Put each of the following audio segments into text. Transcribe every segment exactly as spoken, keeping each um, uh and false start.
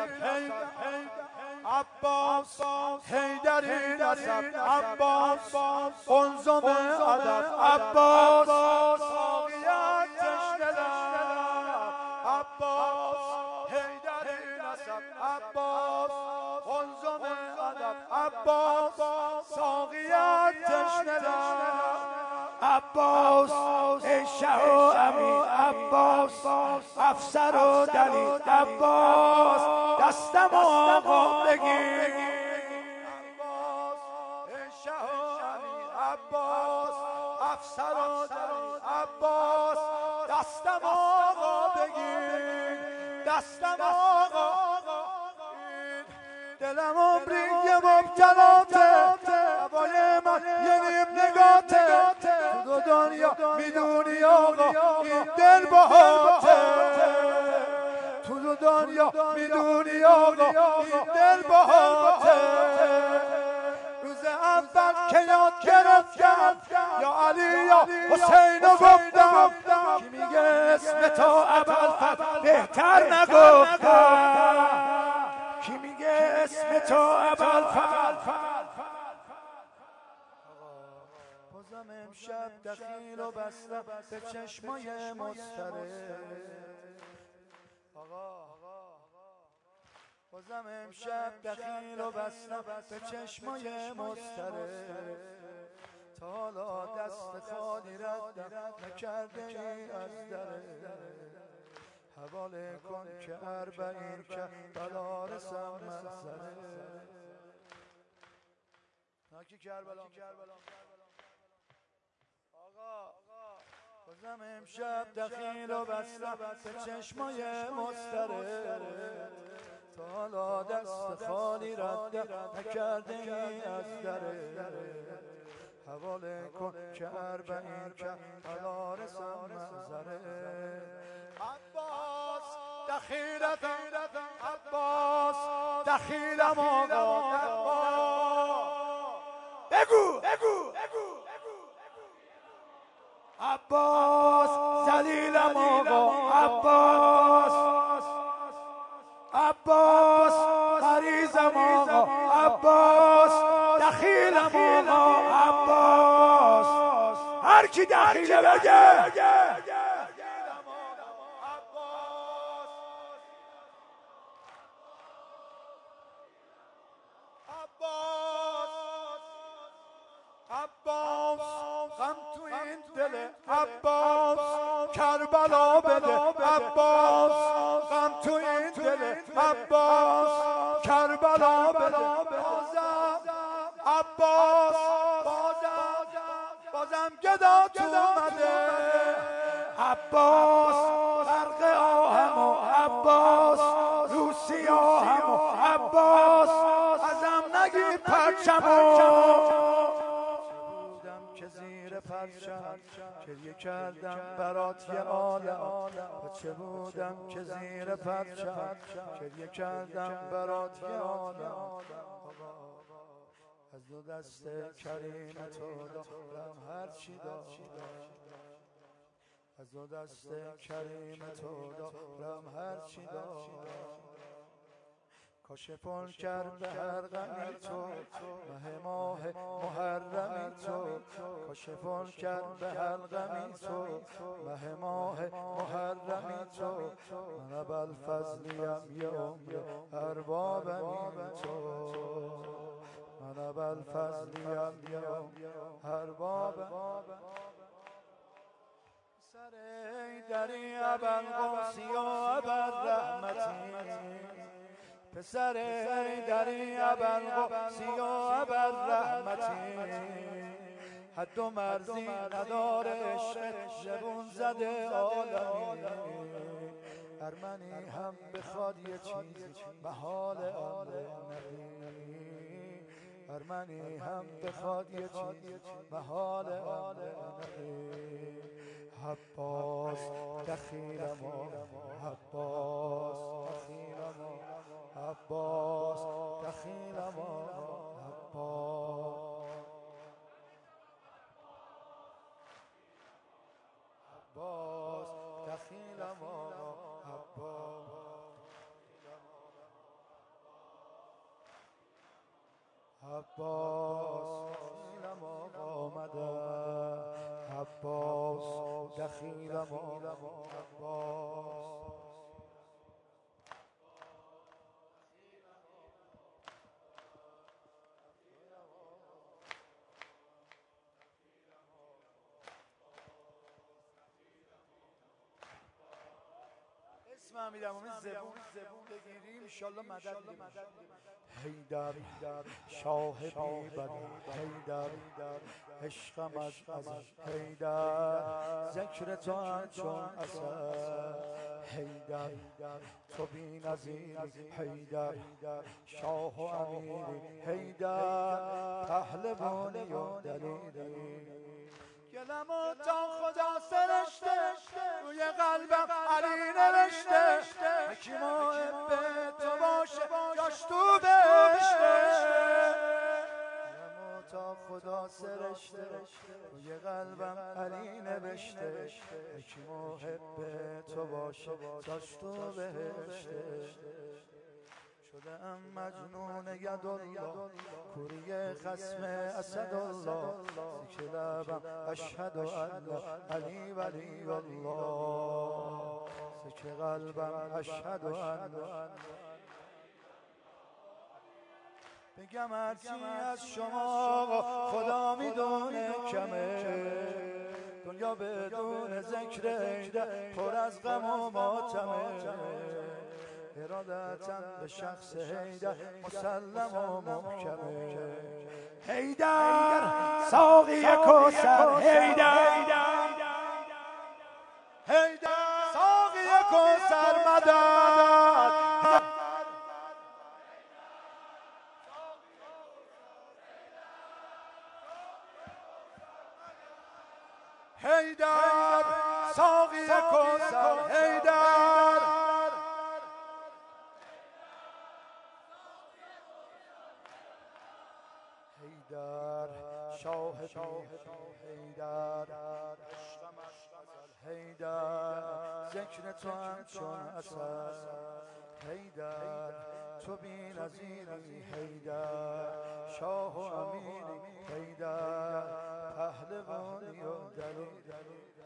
نسب عباس حیدری نسب عباس قنزم ادب عباس ساقیت تشنه لب عباس حیدری نسب عباس قنزم ادب عباس ساقیت تشنه لب عباس ای شه و امین عباس افسر و دلیل عباس دستم آقا بگیر عباس ای شه و امین عباس افسر و دلیل عباس دستم آقا بگیر دستم آقا دلم عمری یه مبتلاته هوای من یه نیم نگاته تو دنیا میدونی آقا این دل باهاته تو دنیا میدونی آقا این دل باهاته روز اول که یاد گرفتم یا علی یا حسین رو گفتم کی میگه اسم تو ابوالفضل بهتر نگفتم کی میگه اسم تو ابوالفضل بازم امشب دخیل و بستم به چشمای مضطرب آقا بازم امشب دخیل و بستم به چشمای مضطرب تا حالا دست خالی ردم نکرده ای از دره حواله کن که اربعین که بلا رسم منظره ناکی کربلا آقا بازم امشب دخیل و بستم به چشمای مضطرب تا حالا دست خالی رد نکرده ای از دره حواله کن که اربعین که بلا رسم منظره عباس دخیلتم عباس دخیلم آقا بگو بگو عباس ذلیلم آقا عباس عباس غریزم آقا عباس دخیلم آقا عباس هر کی دخیله بگه عباس غم تو این دل عباس کربلا بده عباس غم تو این دل عباس کربلا بده بازم عباس بازم بازم گدا تو اومده عباس غرق آهم و عباس رو سیاهم و عباس ازم نگیر پرچمو که زیر پرچم گریه کردم برات یه عالم چه بودم که زیر پرچم گریه کردم برات یه عالم از دو دست کریم تو دارم هر چی دارم از دو دست کریم تو دارم هر چی دارم کاش پل کرد به هر غمی تو ماه ماه محرمی تو کاش پل کرد به هر غمی تو ماه ماه محرمی تو من ابوالفضلیم یه عمر اربابمی تو من ابوالفضلیم یه عمر اربابمی سر ایدری ابوالقاسم و ابوالرحمتی پسر ایدری ابوالقاسم و ابوالرحمتی حد و مرزی نداره عشق زبون زده عالمی ارمنی هم بخواد یه چیزی محال امر نبی ارمنی هم بخواد یه چیزی محال امر نبی عباس دخیلم عباس دخیلم عباس دخیلم عباس عباس دخیلم عباس عباس دخیلم آمده عباس دخیلم عباس اسم امیرالمومنین زبون زبون بگیریم انشالله مدد میده. حیدر شاه بی‌بدی حیدر عشقم از حیدر ذکر تو همچون اثر حیدر تو بی‌نظیری حیدر شاه و امیری حیدر پهلوانی و دلیری گلمو تا خدا سرشته روی قلبم علی نوشته یکی محب تو باشه جاش تو بهشته گلمو تا خدا سرشته روی قلبم علی نوشته یکی محب تو باشه جاش تو بهشته شدم مجنون یدالله کوری خصم اسدالله ذکر لبم اشهد ان علی ولی الله ذکر قلبم اشهد ان بگم هرچی از شما خدا میدونه کمه دنیا بدون ذکر حیدر پر از غم و ماتمه ارادتاً به شخص حیدر مسلم و محکمه حیدر ساقی کوثر حیدر حیدر ساقی کوثر مدد حیدر ساقی کوثر حیدر حیدر شاه حیدر عشقم حیدر ذکر تو همچون اثر حیدر تو بی‌نظیری حیدر شاه و امیری حیدر پهلوانی و دلیری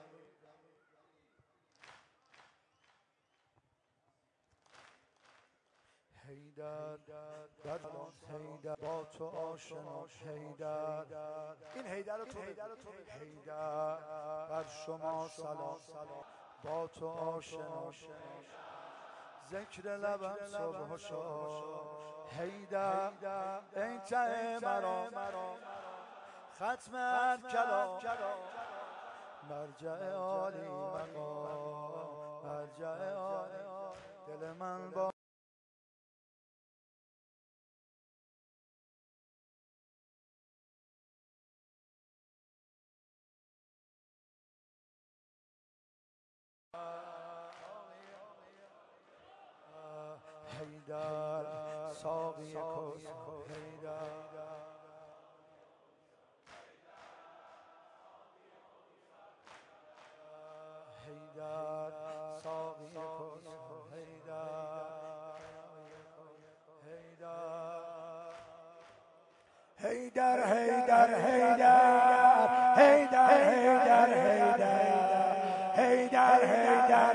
حیدر بدلان حیدر با تو آشنا حیدر این حیدر تو حیدر بر شما سلام با تو آشنا ذکر لبم صبح و شام حیدر ای ته مرام ختم هر کلام مرجع عالی مقام مرجع عالی دل من با حیدر ساقی کوثر حیدر حیدر ساقی کوثر حیدر حیدر حیدر حیدر حیدر حیدر حیدر حیدر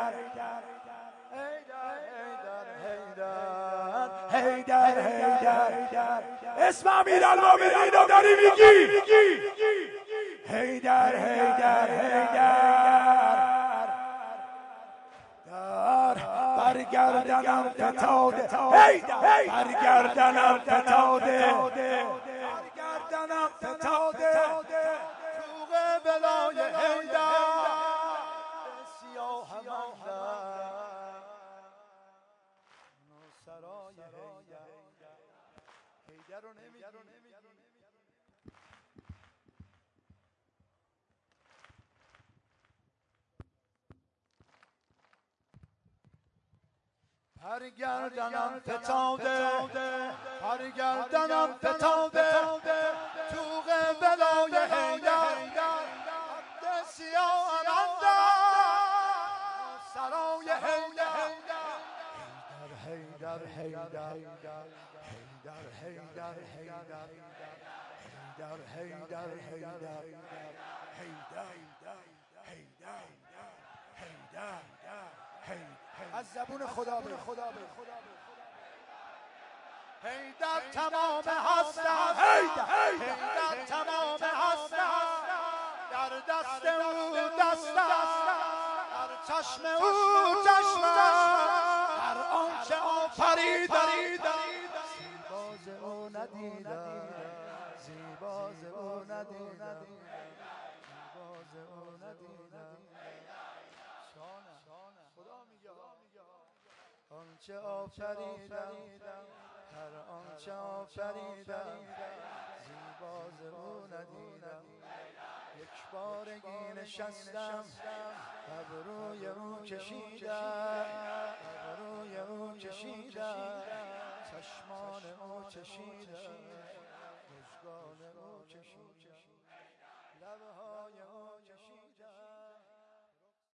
حیدر حیدر اسم امیرالمومنین رو داری میگی حیدر حیدر حیدر برگردنم فتاده حیدر برگردنم فتاده برگردنم فتاده توق بلای حیدر سیاه همندر سرای حیدر حیدر رو نمیگی هر گردنم فتاده هر گردنم فتاده توق بلای حیدر حد سیاه امندر سرای حیدر حیدر حیدر حیدر حیدر حیدر حیدر حیدر حیدر حیدر حیدر حیدر از زبون خدا به خدا به حیدر تمام هستم حیدر تمام هستم در دست او دست در چشم او چشم هر آنچه آفریدم زیباز او ندیدم زیباز او ندیدم زیباز او ندیدم خدا میگه آنچه آفریدم هر آنچه آفریدم زیباز او ندیدم یک بارگی نشستم ابروی او کشیدم ابروی او کشیدم چشمان او چشیدم مژگان او کشیدم لبها